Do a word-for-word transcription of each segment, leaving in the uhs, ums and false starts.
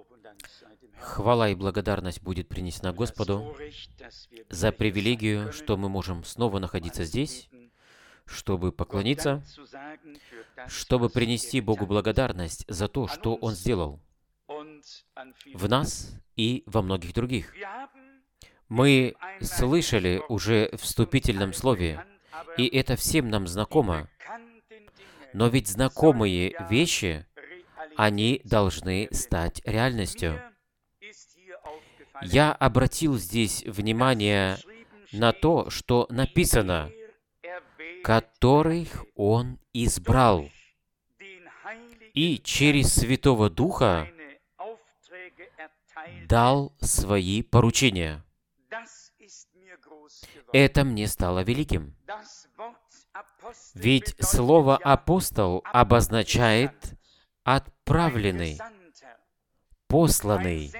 Хвала и благодарность будет принесена Господу за привилегию, что мы можем снова находиться здесь, чтобы поклониться, чтобы принести Богу благодарность за то, что Он сделал в нас и во многих других. Мы слышали уже в вступительном слове, и это всем нам знакомо, но ведь знакомые вещи, они должны стать реальностью. Я обратил здесь внимание на то, что написано, которых Он избрал, и через Святого Духа дал свои поручения. Это мне стало великим. Ведь слово «апостол» обозначает «отправленный», «посланный»,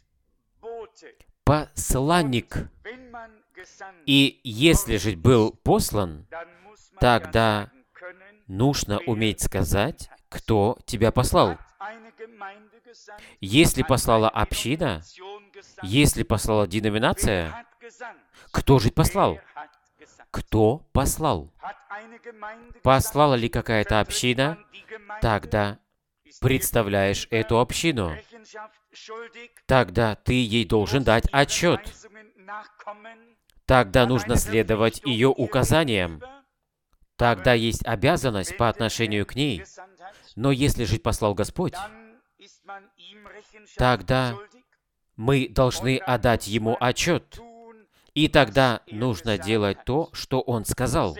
«посланник». И если же был послан, тогда нужно уметь сказать, кто тебя послал. Если послала община, если послала деноминация, кто же послал? Кто послал? Послала ли какая-то община? Тогда представляешь эту общину. Тогда ты ей должен дать отчет. Тогда нужно следовать ее указаниям. Тогда есть обязанность по отношению к ней. Но если же послал Господь, тогда мы должны отдать Ему отчет. И тогда нужно делать то, что Он сказал.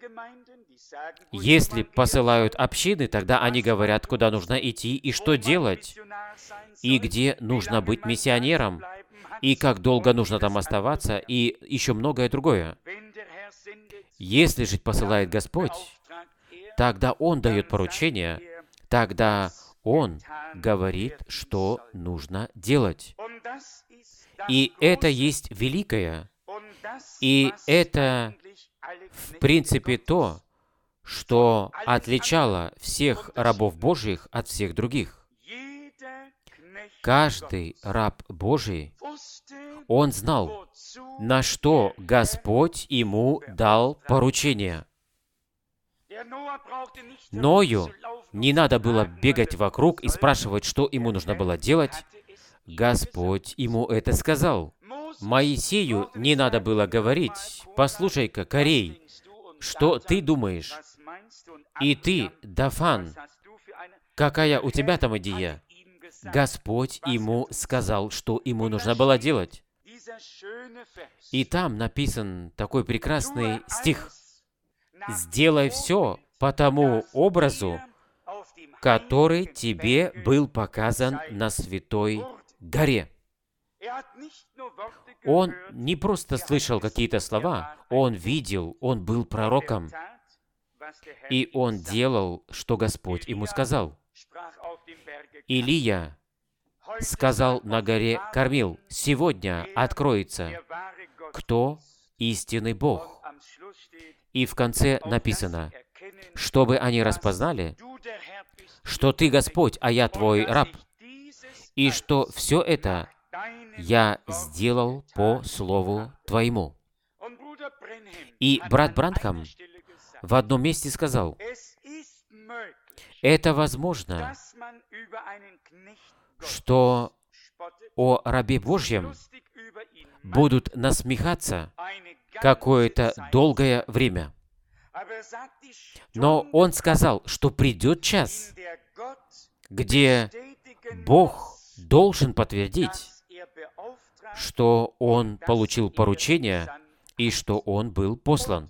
Если посылают общины, тогда они говорят, куда нужно идти и что делать, и где нужно быть миссионером, и как долго нужно там оставаться, и еще многое другое. Если же посылает Господь, тогда Он дает поручение, тогда Он говорит, что нужно делать. И это есть великое. И это, в принципе, то, что отличало всех рабов Божьих от всех других. Каждый раб Божий, он знал, на что Господь ему дал поручение. Ною не надо было бегать вокруг и спрашивать, что ему нужно было делать. Господь ему это сказал. Моисею не надо было говорить: «Послушай-ка, Корей, что ты думаешь? И ты, Дафан, какая у тебя там идея?» Господь ему сказал, что ему нужно было делать. И там написан такой прекрасный стих: «Сделай все по тому образу, который тебе был показан на святой горе». Он не просто слышал какие-то слова, он видел, он был пророком, и он делал, что Господь ему сказал. Илия сказал на горе Кармил: «Сегодня откроется, кто истинный Бог». И в конце написано, чтобы они распознали, что ты Господь, а я твой раб, и что все это я сделал по слову твоему. И брат Бранхам в одном месте сказал: это возможно, что о рабе Божьем будут насмехаться какое-то долгое время. Но он сказал, что придет час, где Бог должен подтвердить, что он получил поручение и что он был послан.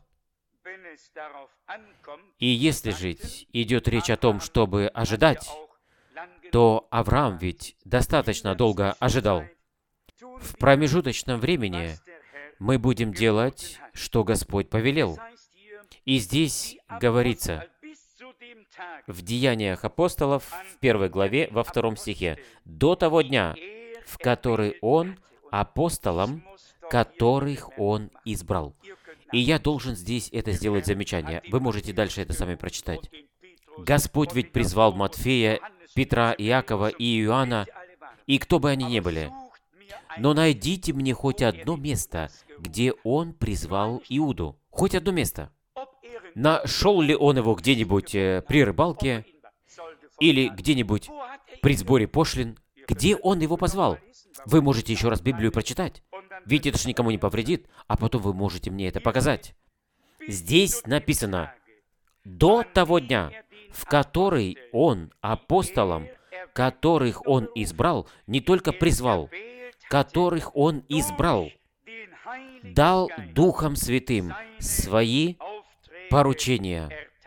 И если же идет речь о том, чтобы ожидать, то Авраам ведь достаточно долго ожидал. В промежуточном времени мы будем делать, что Господь повелел. И здесь говорится в Деяниях апостолов, в первой главе, во втором стихе, «До того дня, в который Он апостолам, которых Он избрал». И я должен здесь это сделать замечание. Вы можете дальше это сами прочитать. Господь ведь призвал Матфея, Петра, Иакова и Иоанна, и кто бы они ни были. Но найдите мне хоть одно место, где он призвал Иуду. Хоть одно место. Нашел ли он его где-нибудь э, при рыбалке или где-нибудь при сборе пошлин? Где он его позвал? Вы можете еще раз Библию прочитать. Ведь это же никому не повредит, а потом вы можете мне это показать. Здесь написано: «До того дня, в который он апостолам, которых он избрал, не только призвал, которых он избрал, дал Духом Святым свои поручения,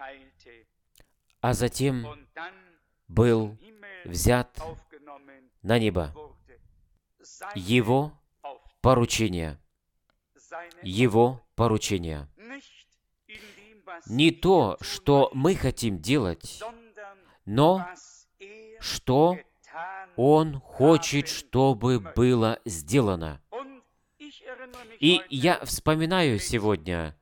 а затем был взят на небо». Его поручения. Его поручения. Не то, что мы хотим делать, но что Он хочет, чтобы было сделано. И я вспоминаю сегодня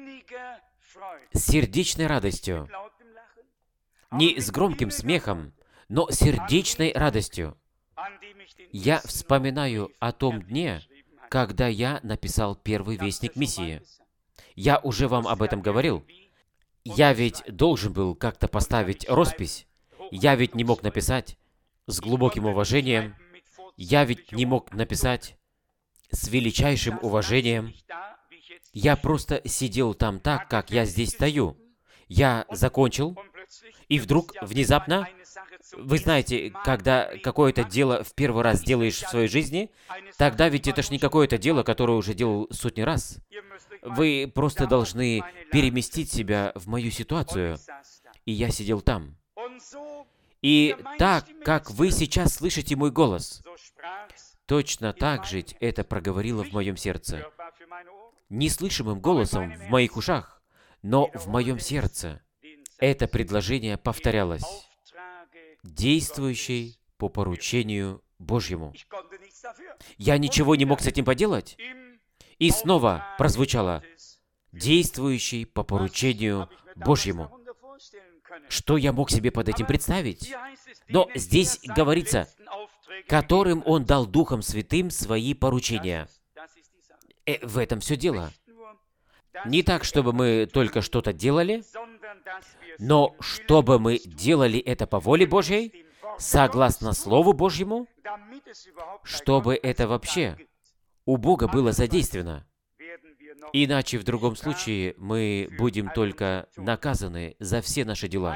с сердечной радостью, не с громким смехом, но сердечной радостью. Я вспоминаю о том дне, когда я написал первый вестник миссии. Я уже вам об этом говорил. Я ведь должен был как-то поставить роспись. Я ведь не мог написать с глубоким уважением. Я ведь не мог написать с величайшим уважением. Я просто сидел там так, как я здесь стою. Я закончил, и вдруг, внезапно, вы знаете, когда какое-то дело в первый раз делаешь в своей жизни, тогда ведь это ж не какое-то дело, которое уже делал сотни раз. Вы просто должны переместить себя в мою ситуацию. И я сидел там. И так, как вы сейчас слышите мой голос, точно так же это проговорило в моем сердце. Неслышимым голосом в моих ушах, но в моем сердце. Это предложение повторялось: «Действующий по поручению Божьему». Я ничего не мог с этим поделать. И снова прозвучало: «Действующий по поручению Божьему». Что я мог себе под этим представить? Но здесь говорится: «которым Он дал Духом Святым свои поручения». Э, в этом все дело. Не так, чтобы мы только что-то делали, но чтобы мы делали это по воле Божьей, согласно Слову Божьему, чтобы это вообще у Бога было задействовано. Иначе в другом случае мы будем только наказаны за все наши дела.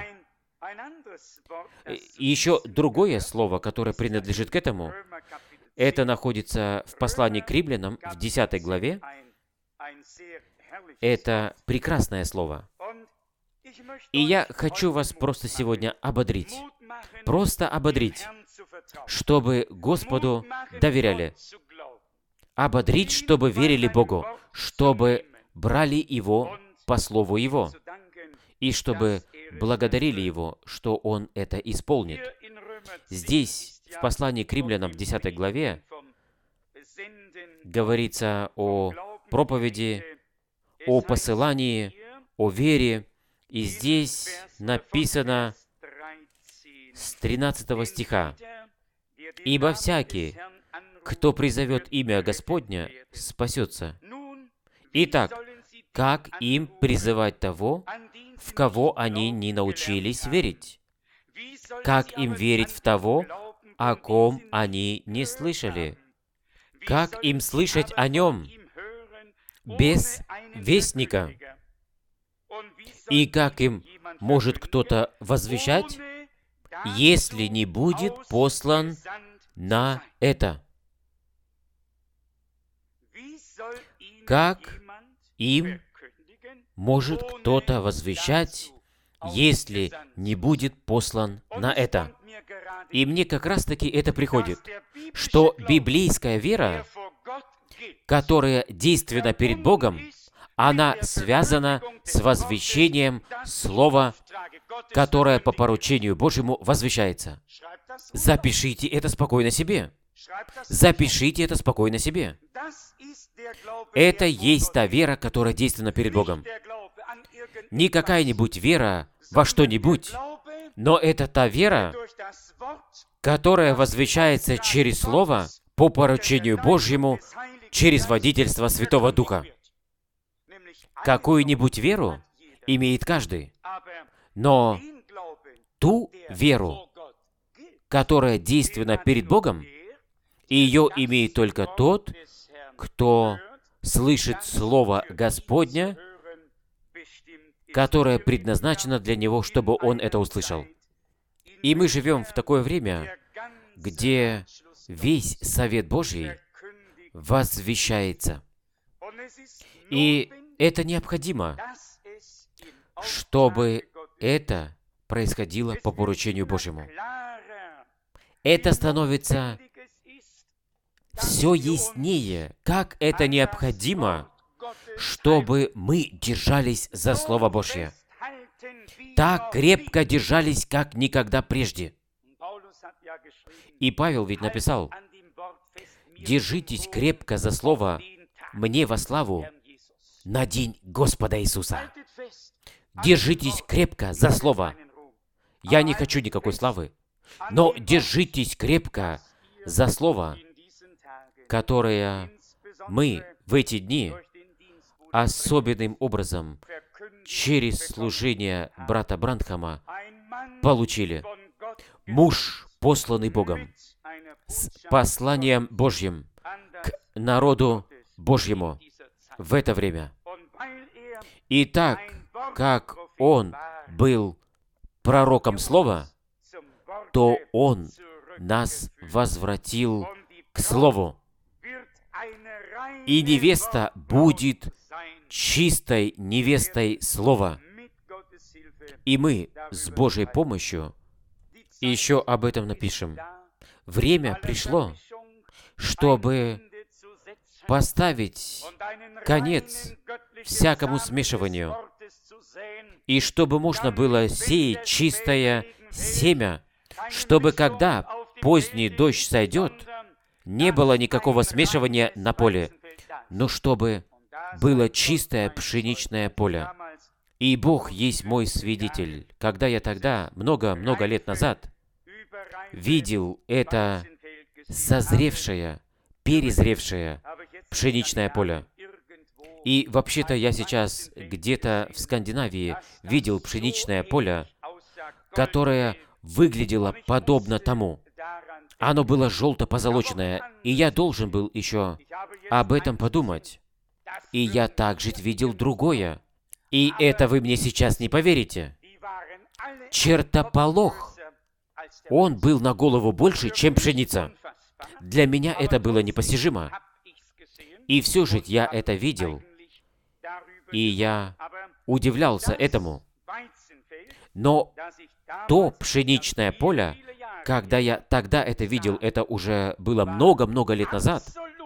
И еще другое слово, которое принадлежит к этому, это находится в послании к римлянам в десятой главе. Это прекрасное слово. И я хочу вас просто сегодня ободрить. Просто ободрить, чтобы Господу доверяли. Ободрить, чтобы верили Богу, чтобы брали Его по слову Его, и чтобы благодарили Его, что Он это исполнит. Здесь, в послании к римлянам в десятой главе, говорится о проповеди, о посылании, о вере, и здесь написано с тринадцатого стиха: «Ибо всякий, кто призовет имя Господня, спасется. Итак, как им призывать того, в кого они не научились верить? Как им верить в того, о ком они не слышали? Как им слышать о нем без вестника? И как им может кто-то возвещать, если не будет послан на это? Как им может кто-то возвещать, если не будет послан на это?» И мне как раз-таки это приходит, что библейская вера, которая действенна перед Богом, она связана с возвещением Слова, которое по поручению Божьему возвещается. Запишите это спокойно себе. Запишите это спокойно себе. Это есть та вера, которая действенна перед Богом. Не какая-нибудь вера во что-нибудь, но это та вера, которое возвещается через Слово по поручению Божьему, через водительство Святого Духа. Какую-нибудь веру имеет каждый, но ту веру, которая действенна перед Богом, ее имеет только тот, кто слышит Слово Господня, которое предназначено для него, чтобы он это услышал. И мы живем в такое время, где весь Совет Божий возвещается. И это необходимо, чтобы это происходило по поручению Божьему. Это становится все яснее, как это необходимо, чтобы мы держались за Слово Божье. Так крепко держались, как никогда прежде. И Павел ведь написал: «Держитесь крепко за Слово мне во славу на день Господа Иисуса». Держитесь крепко за Слово. Я не хочу никакой славы, но держитесь крепко за Слово, которое мы в эти дни особенным образом через служение брата Бранхама получили. Муж, посланный Богом, с посланием Божьим к народу Божьему в это время. И так, как он был пророком Слова, то он нас возвратил к Слову. И невеста будет чистой невестой Слова. И мы с Божьей помощью еще об этом напишем. Время пришло, чтобы поставить конец всякому смешиванию, и чтобы можно было сеять чистое семя, чтобы когда поздний дождь сойдет, не было никакого смешивания на поле, но чтобы было чистое пшеничное поле. И Бог есть мой свидетель. Когда я тогда, много-много лет назад, видел это созревшее, перезревшее пшеничное поле. И вообще-то я сейчас где-то в Скандинавии видел пшеничное поле, которое выглядело подобно тому. Оно было желто-позолоченное, и я должен был еще об этом подумать. И я также видел другое. И это вы мне сейчас не поверите. Чертополох. Он был на голову больше, чем пшеница. Для меня это было непостижимо. И все же я это видел. И я удивлялся этому. Но то пшеничное поле, когда я тогда это видел, это уже было много-много лет назад,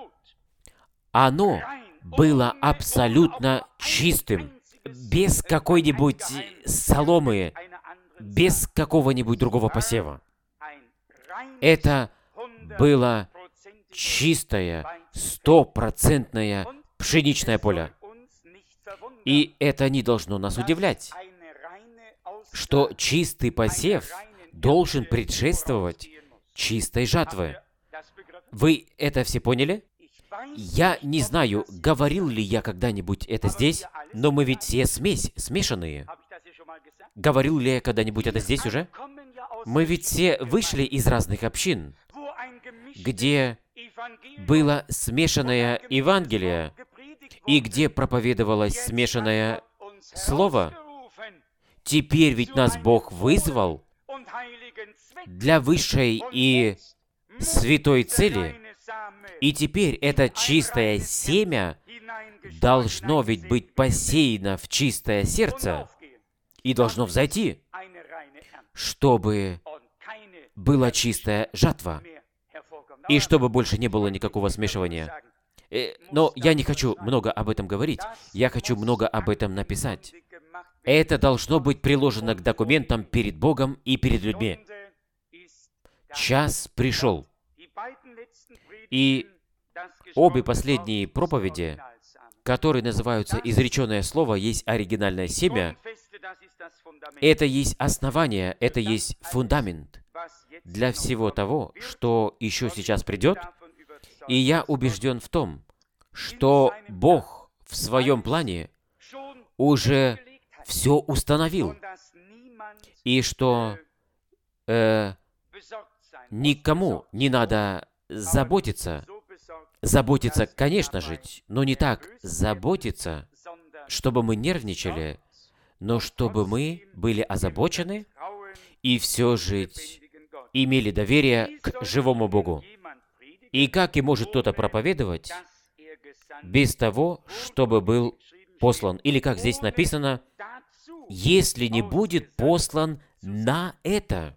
оно было абсолютно чистым, без какой-нибудь соломы, без какого-нибудь другого посева. Это было чистое, стопроцентное пшеничное поле. И это не должно нас удивлять, что чистый посев должен предшествовать чистой жатве. Вы это все поняли? Я не знаю, говорил ли я когда-нибудь это здесь, но мы ведь все смесь, смешанные. Говорил ли я когда-нибудь это здесь уже? Мы ведь все вышли из разных общин, где было смешанное Евангелие, и где проповедовалось смешанное Слово. Теперь ведь нас Бог вызвал для высшей и святой цели. И теперь это чистое семя должно ведь быть посеяно в чистое сердце и должно взойти, чтобы была чистая жатва, и чтобы больше не было никакого смешивания. Но я не хочу много об этом говорить, я хочу много об этом написать. Это должно быть приложено к документам перед Богом и перед людьми. Час пришел. И обе последние проповеди, которые называются «Изреченное слово», есть оригинальное семя. Это есть основание, это есть фундамент для всего того, что еще сейчас придет, и я убежден в том, что Бог в своем плане уже все установил, и что э, никому не надо заботиться. Заботиться, конечно же, но не так заботиться, чтобы мы нервничали, но чтобы мы были озабочены и все же имели доверие к живому Богу. И как и может кто-то проповедовать без того, чтобы был послан? Или как здесь написано, если не будет послан на это.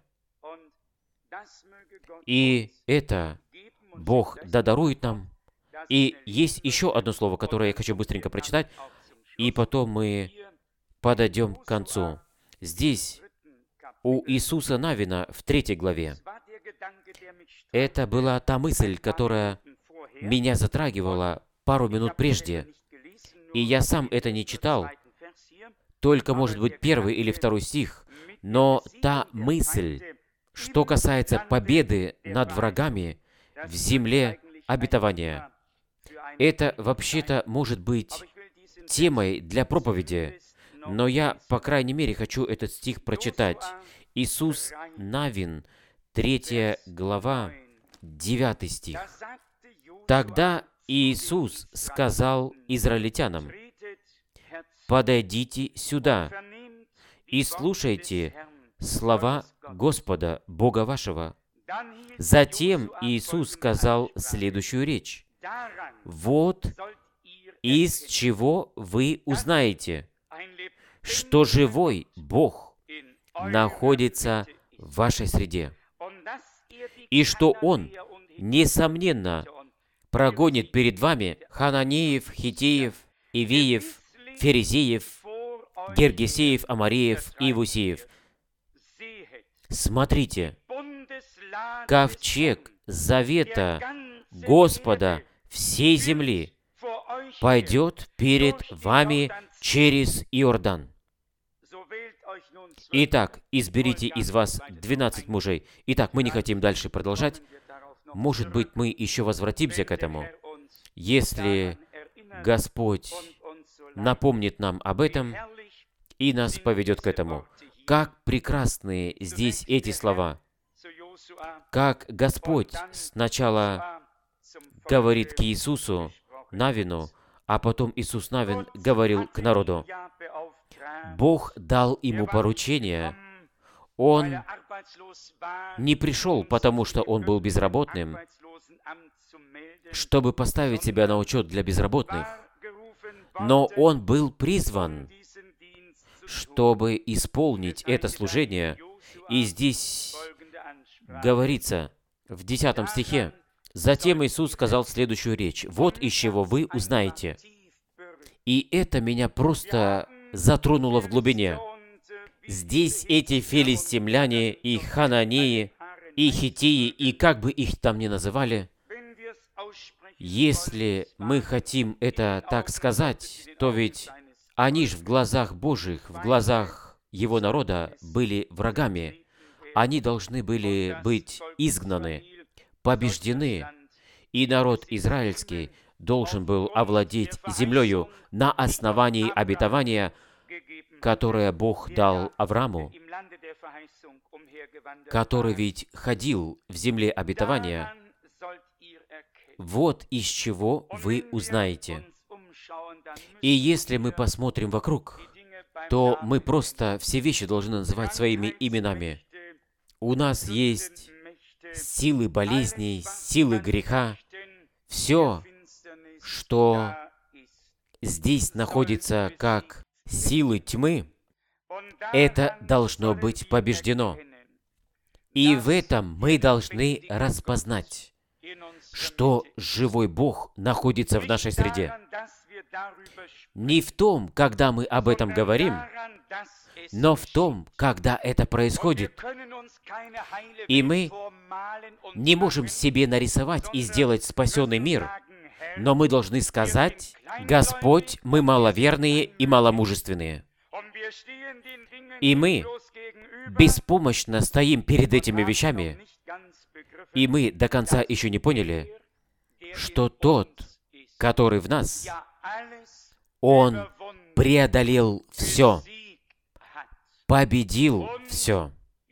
И это Бог да дарует нам. И есть еще одно слово, которое я хочу быстренько прочитать, и потом мы подойдем к концу. Здесь у Иисуса Навина в третьей главе. Это была та мысль, которая меня затрагивала пару минут прежде, и я сам это не читал, только, может быть, первый или второй стих, но та мысль, что касается победы над врагами в земле обетования, это вообще-то может быть темой для проповеди, но я, по крайней мере, хочу этот стих прочитать. Иисус Навин, третья глава, девятый стих. «Тогда Иисус сказал израильтянам, «Подойдите сюда и слушайте слова Господа, Бога вашего». Затем Иисус сказал следующую речь. «Вот из чего вы узнаете, что живой Бог находится в вашей среде, и что Он, несомненно, прогонит перед вами Хананеев, Хитеев, Ивеев, Ферезеев, Гергесеев, Амареев и Иевусеев. Смотрите, ковчег завета Господа всей земли пойдет перед вами через Иордан. Итак, изберите из вас двенадцать мужей». Итак, мы не хотим дальше продолжать. Может быть, мы еще возвратимся к этому. Если Господь напомнит нам об этом и нас поведет к этому. Как прекрасны здесь эти слова. Как Господь сначала говорит к Иисусу Навину, а потом Иисус Навин говорил к народу. Бог дал ему поручение. Он не пришел, потому что он был безработным, чтобы поставить себя на учет для безработных, но он был призван, чтобы исполнить это служение. И здесь говорится в десятом стихе, «Затем Иисус сказал следующую речь. Вот из чего вы узнаете». И это меня просто затронуло в глубине. Здесь эти филистимляне и хананеи, и хиттеи, и как бы их там ни называли, если мы хотим это так сказать, то ведь они же в глазах Божьих, в глазах Его народа были врагами. Они должны были быть изгнаны, побеждены, и народ израильский должен был овладеть землею на основании обетования, которое Бог дал Аврааму, который ведь ходил в земле обетования. Вот из чего вы узнаете. И если мы посмотрим вокруг, то мы просто все вещи должны называть своими именами. У нас есть силы болезней, силы греха, все, что здесь находится как силы тьмы, это должно быть побеждено. И в этом мы должны распознать, что живой Бог находится в нашей среде. Не в том, когда мы об этом говорим, но в том, когда это происходит. И мы не можем себе нарисовать и сделать спасенный мир, но мы должны сказать: «Господь, мы маловерные и маломужественные». И мы беспомощно стоим перед этими вещами, И мы до конца еще не поняли, что тот, который в нас, Он преодолел все, победил все.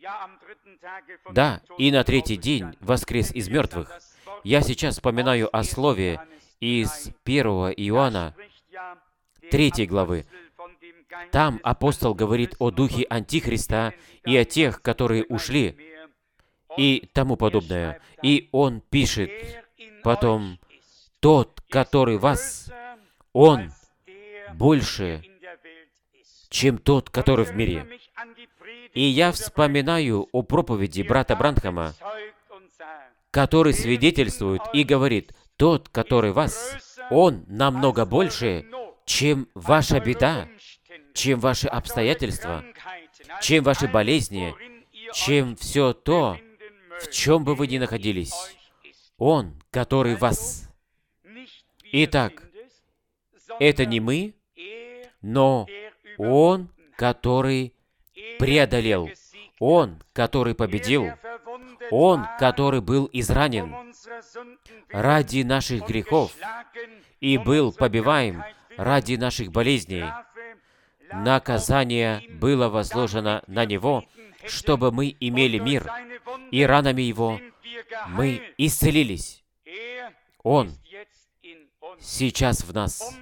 Да, и на третий день воскрес из мертвых. Я сейчас вспоминаю о слове из первого Иоанна, третьей главы. Там апостол говорит о духе Антихриста и о тех, которые ушли, и тому подобное. И он пишет потом, «Тот, который вас, он больше, чем тот, который в мире». И я вспоминаю о проповеди брата Бранхама, который свидетельствует и говорит, «Тот, который вас, он намного больше, чем ваша беда, чем ваши обстоятельства, чем ваши болезни, чем все то, в чем бы вы ни находились. Он, который вас». Итак, это не мы, но Он, который преодолел, Он, который победил, Он, который был изранен ради наших грехов и был побиваем ради наших болезней. Наказание было возложено на Него, чтобы мы имели мир, и ранами Его мы исцелились. Он сейчас в нас,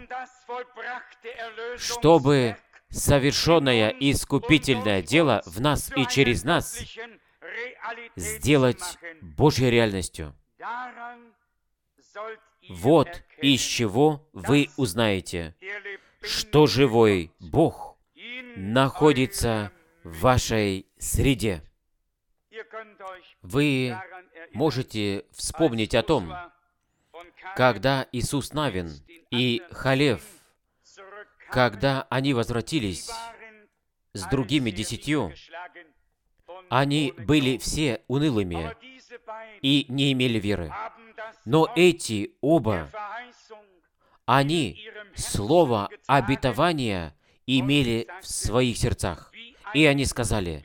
чтобы совершенное искупительное дело в нас и через нас сделать Божьей реальностью. Вот из чего вы узнаете, что живой Бог находится в вашей среде. Вы можете вспомнить о том, когда Иисус Навин и Халев, когда они возвратились с другими десятью, они были все унылыми и не имели веры. Но эти оба, они слово обетования имели в своих сердцах. И они сказали,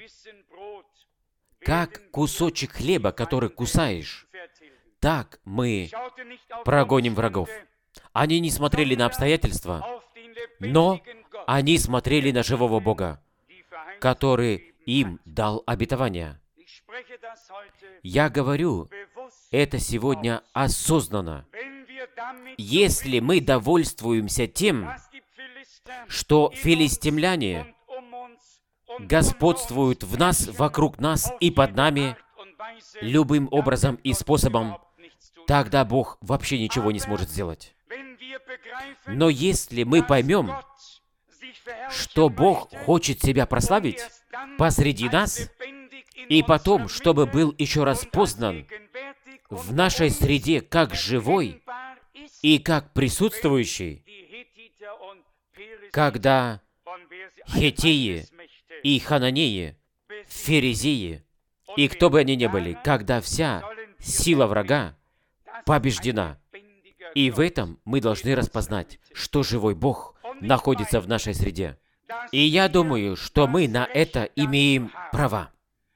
как кусочек хлеба, который кусаешь, так мы прогоним врагов. Они не смотрели на обстоятельства, но они смотрели на живого Бога, который им дал обетование. Я говорю это сегодня осознанно. Если мы довольствуемся тем, что филистимляне господствуют в нас, вокруг нас и под нами любым образом и способом, тогда Бог вообще ничего не сможет сделать. Но если мы поймем, что Бог хочет себя прославить посреди нас, и потом, чтобы был еще раз познан в нашей среде как живой и как присутствующий, когда хеттеи и хананеи, ферезеи, и кто бы они ни были, когда вся сила врага побеждена. И в этом мы должны распознать, что живой Бог находится в нашей среде. И я думаю, что мы на это имеем право.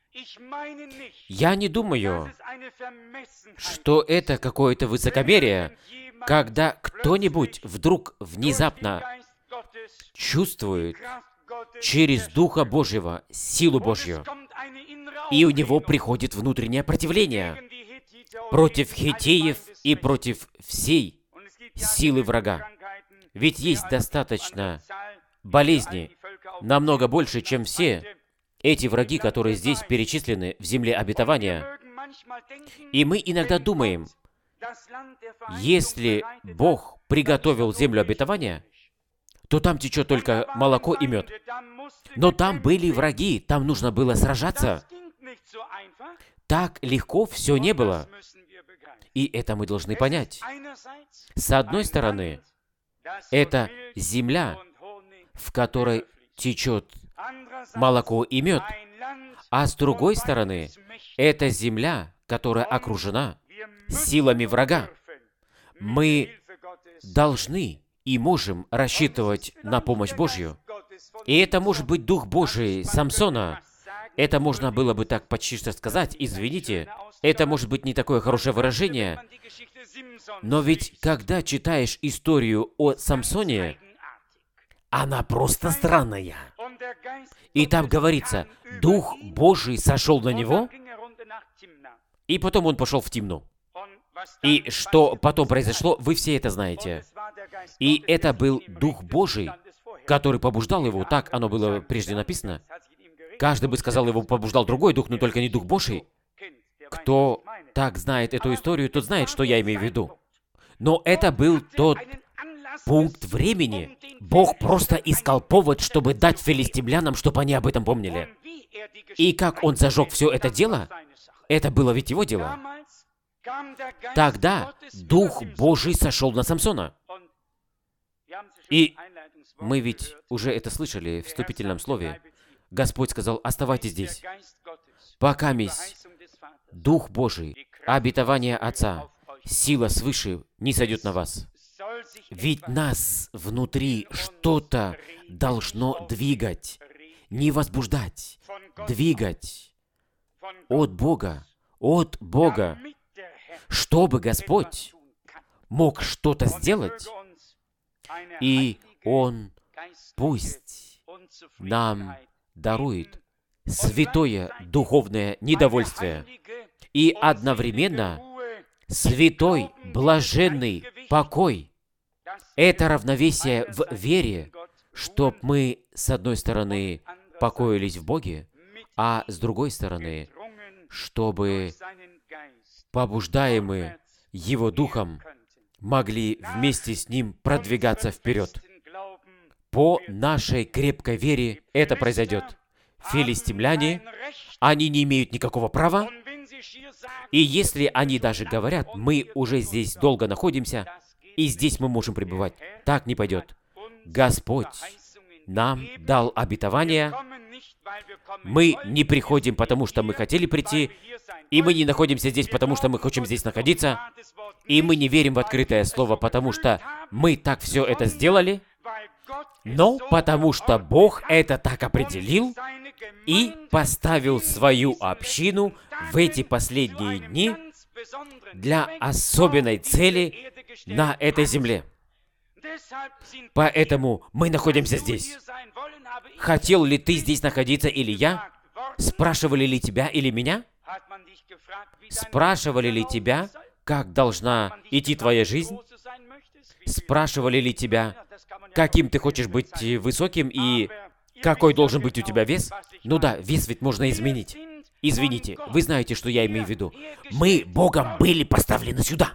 Я не думаю, что это какое-то высокомерие, когда кто-нибудь вдруг внезапно чувствует через Духа Божьего силу Божью, и у него приходит внутреннее противление против хеттеев и против всей силы врага. Ведь есть достаточно болезней, намного больше, чем все эти враги, которые здесь перечислены в земле обетования. И мы иногда думаем, если Бог приготовил землю обетования, то там течет только молоко и мед. Но там были враги, там нужно было сражаться. Так легко все не было. И это мы должны понять. С одной стороны, это земля, в которой течет молоко и мед, а с другой стороны, это земля, которая окружена силами врага. Мы должны и можем рассчитывать на помощь Божью. И это может быть Дух Божий Самсона, Это можно было бы так почти что сказать, извините, это может быть не такое хорошее выражение, но ведь когда читаешь историю о Самсоне, она просто странная. И там говорится, Дух Божий сошел на него, и потом он пошел в Тимну. И что потом произошло, вы все это знаете. И это был Дух Божий, который побуждал его, так оно было прежде написано. Каждый бы сказал, его побуждал другой дух, но только не Дух Божий. Кто так знает эту историю, тот знает, что я имею в виду. Но это был тот пункт времени. Бог просто искал повод, чтобы дать филистимлянам, чтобы они об этом помнили. И как он зажег все это дело, это было ведь его дело. Тогда Дух Божий сошел на Самсона. И мы ведь уже это слышали в вступительном слове. Господь сказал, оставайтесь здесь, пока мись Дух Божий, обетование Отца, сила свыше не сойдет на вас. Ведь нас внутри что-то должно двигать, не возбуждать, двигать от Бога, от Бога, чтобы Господь мог что-то сделать, и Он пусть нам дарует святое духовное недовольствие и одновременно святой блаженный покой. Это равновесие в вере, чтоб мы, с одной стороны, покоились в Боге, а с другой стороны, чтобы, побуждаемые Его Духом, могли вместе с Ним продвигаться вперед. По нашей крепкой вере это произойдет. Филистимляне, они не имеют никакого права, и если они даже говорят, мы уже здесь долго находимся, и здесь мы можем пребывать, так не пойдет. Господь нам дал обетование, мы не приходим, потому что мы хотели прийти, и мы не находимся здесь, потому что мы хотим здесь находиться, и мы не верим в открытое слово, потому что мы так все это сделали, но потому что Бог это так определил и поставил свою общину в эти последние дни для особенной цели на этой земле. Поэтому мы находимся здесь. Хотел ли ты здесь находиться или я? Спрашивали ли тебя или меня? Спрашивали ли тебя, как должна идти твоя жизнь? Спрашивали ли тебя, каким ты хочешь быть высоким и какой должен быть у тебя вес? Ну да, вес ведь можно изменить. Извините, вы знаете, что я имею в виду. Мы Богом были поставлены сюда.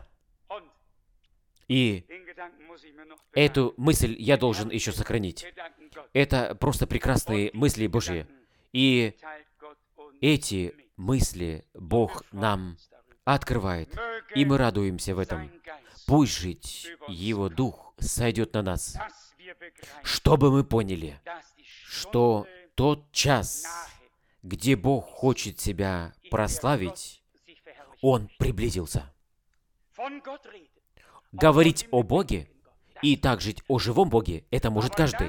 И эту мысль я должен еще сохранить. Это просто прекрасные мысли Божьи. И эти мысли Бог нам открывает, и мы радуемся в этом. Пусть жить Его Дух сойдет на нас, чтобы мы поняли, что тот час, где Бог хочет себя прославить, Он приблизился. Говорить о Боге и так жить о живом Боге, это может каждый.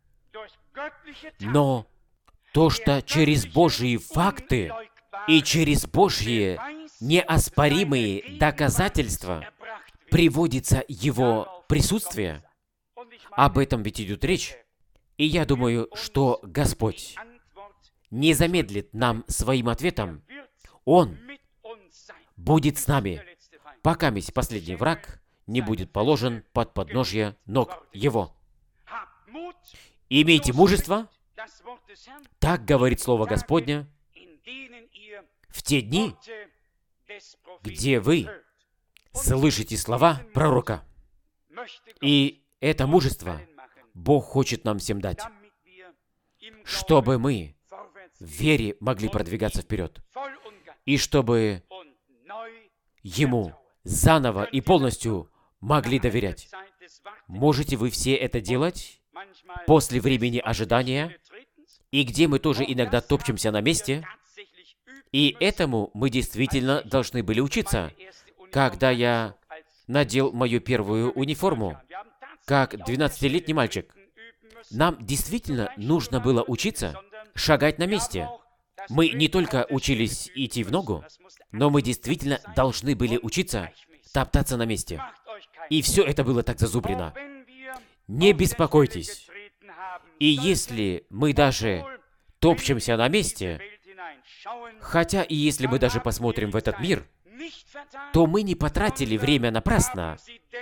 Но то, что через Божьи факты и через Божьи неоспоримые доказательства приводится Его присутствие, об этом ведь идет речь. И я думаю, что Господь не замедлит нам своим ответом. Он будет с нами, пока весь последний враг не будет положен под подножье ног Его. Имейте мужество, так говорит Слово Господне, в те дни, где вы слышите слова пророка. И это мужество Бог хочет нам всем дать, чтобы мы в вере могли продвигаться вперед, и чтобы Ему заново и полностью могли доверять. Можете вы все это делать после времени ожидания, и где мы тоже иногда топчемся на месте, и этому мы действительно должны были учиться. Когда я надел мою первую униформу, как двенадцатилетний мальчик, нам действительно нужно было учиться шагать на месте. Мы не только учились идти в ногу, но мы действительно должны были учиться топтаться на месте. И все это было так зазубрено. Не беспокойтесь. И если мы даже топчемся на месте, хотя и если мы даже посмотрим в этот мир, то мы не потратили время напрасно,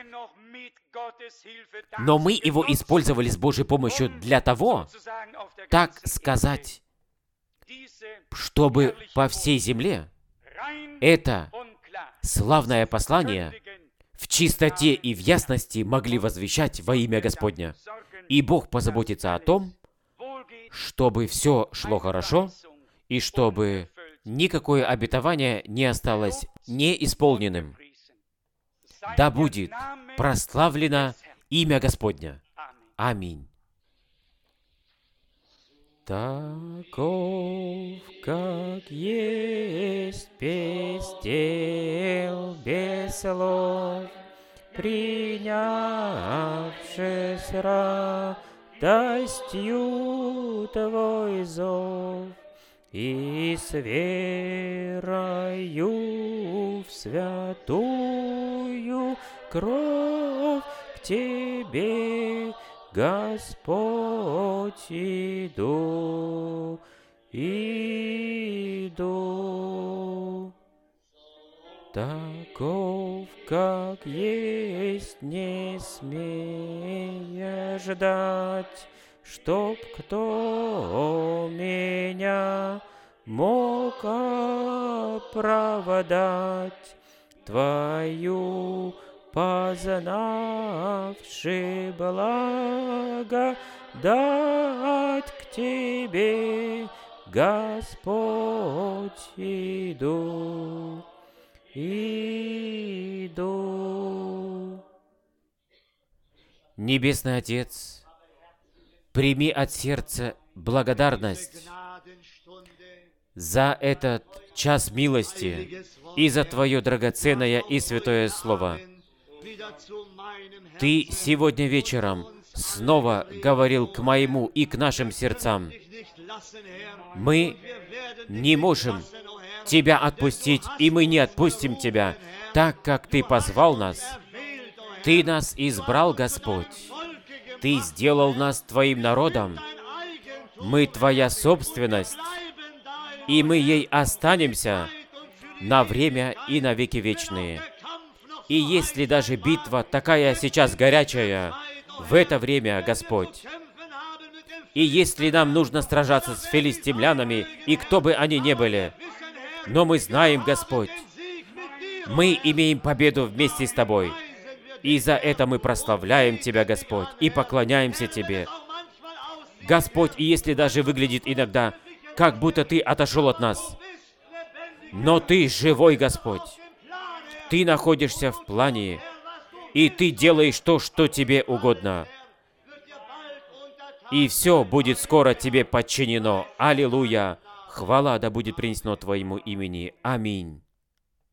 но мы его использовали с Божьей помощью для того, так сказать, чтобы по всей земле это славное послание в чистоте и в ясности могли возвещать во имя Господня. И Бог позаботится о том, чтобы все шло хорошо, и чтобы никакое обетование не осталось неисполненным. Да будет прославлено имя Господня. Аминь. Таков, как есть пестел без слов, принявшись радостью Твой зов, и с верою в святую кровь к Тебе, Господь, иду, иду. Таков, как есть, не смея ждать, чтоб кто меня мог оправдать, Твою познавши благо, дать к Тебе, Господь, иду, иду. Небесный Отец, прими от сердца благодарность за этот час милости и за Твое драгоценное и святое Слово. Ты сегодня вечером снова говорил к моему и к нашим сердцам. Мы не можем Тебя отпустить, и мы не отпустим Тебя, так как Ты позвал нас. Ты нас избрал, Господь. Ты сделал нас Твоим народом. Мы Твоя собственность, и мы ей останемся на время и на веки вечные. И если даже битва такая сейчас горячая, в это время, Господь, и если нам нужно сражаться с филистимлянами, и кто бы они ни были, но мы знаем, Господь, мы имеем победу вместе с Тобой. И за это мы прославляем Тебя, Господь, и поклоняемся Тебе. Господь, и если даже выглядит иногда, как будто Ты отошел от нас, но Ты живой, Господь. Ты находишься в плане, и Ты делаешь то, что Тебе угодно. И все будет скоро Тебе подчинено. Аллилуйя! Хвала да будет принесено Твоему имени. Аминь.